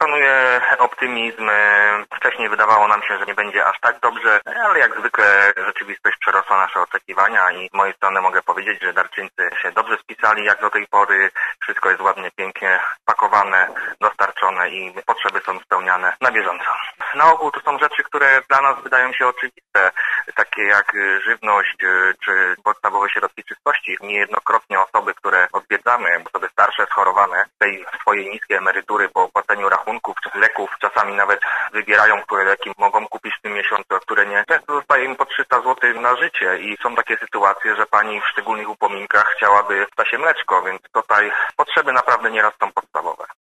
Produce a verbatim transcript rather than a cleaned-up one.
Panuje optymizm. Wcześniej wydawało nam się, że nie będzie aż tak dobrze, ale jak zwykle rzeczywistość przerosła nasze oczekiwania i z mojej strony mogę powiedzieć, że darczyńcy się dobrze spisali jak do tej pory. Wszystko jest ładnie, pięknie pakowane, dostarczone i potrzeby są spełniane na bieżąco. Na ogół to są rzeczy, które dla nas wydają się oczywiste, takie jak żywność czy podstawowe środki czystości. Niejednokrotnie osoby, które odwiedzamy, osoby starsze, schorowane, tej swojej niskiej emerytury po opłaceniu rachunków czy leków, czasami nawet wybierają, które leki mogą kupić w tym miesiącu, a które nie. Często zostaje im po trzysta złotych na życie i są takie sytuacje, że pani w szczególnych upominkach chciałaby w ptasie mleczko, więc tutaj potrzeby naprawdę nieraz są podstawowe.